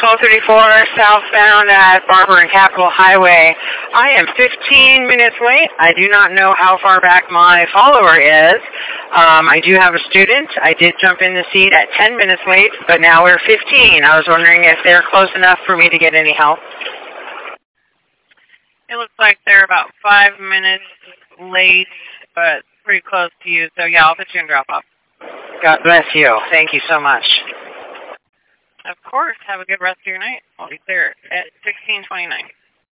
1234 southbound at Barber and Capitol Highway. I am 15 minutes late. I do not know how far back my follower is. I do have a student. I did jump in the seat at 10 minutes late, but now we're 15. I was wondering if they're close enough for me to get any help. It looks like they're about 5 minutes late, but pretty close to you. So, yeah, I'll put you in drop-off. God bless you. Thank you so much. Of course. Have a good rest of your night. I'll be there at 16:29.